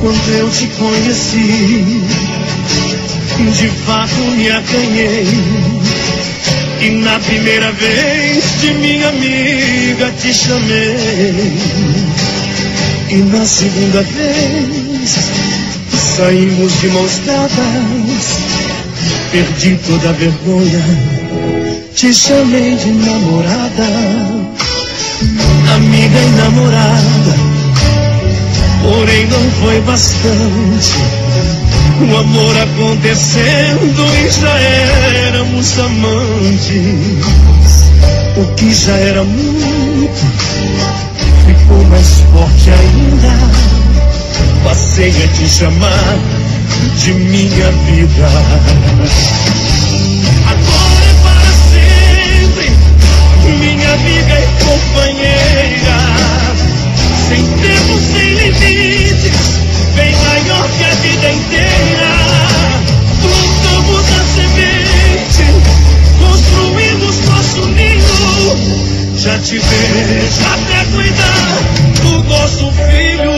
Quando eu te conheci, de fato me acanhei. E na primeira vez de minha amiga te chamei. E na segunda vez saímos de mãos dadas. Perdi toda a vergonha, te chamei de namorada. Amiga e namorada, porém não foi bastante. O amor acontecendo e já éramos amantes. O que já era muito ficou mais forte ainda. Passei a te chamar de minha vida. Agora é para sempre, minha amiga e companheira. Sem tempo, sem limites, bem maior que a vida inteira. Plantamos a semente, construímos nosso ninho. Já te vejo até cuidar do nosso filho.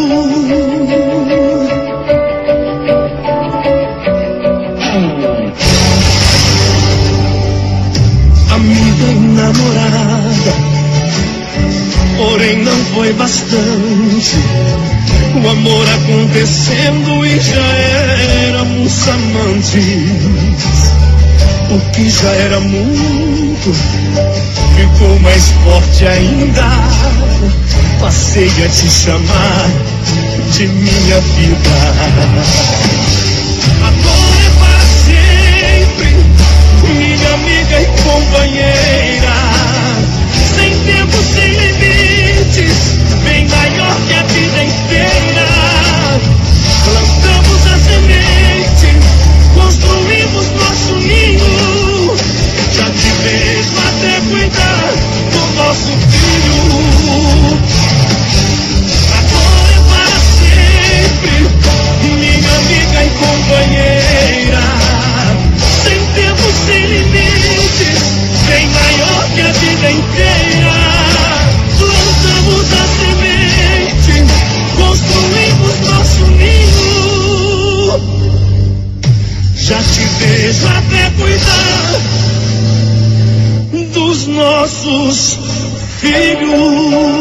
Amiga e namorada, porém não foi bastante. O amor acontecendo e já éramos amantes. O que já era muito ficou mais forte ainda. Passei a te chamar de minha vida. Agora é para sempre, minha amiga e companheira. Sem tempo, sem limites, bem maior que a vida inteira. Plantamos a semente, construímos nosso ninho. Já te vejo até cuidar do nosso filho. Agora é para sempre, minha amiga e companheira. Sem tempo, sem limites, bem maior que a vida inteira. Plantamos a semente, construímos nosso ninho. Já te vejo até cuidar dos nossos filhos.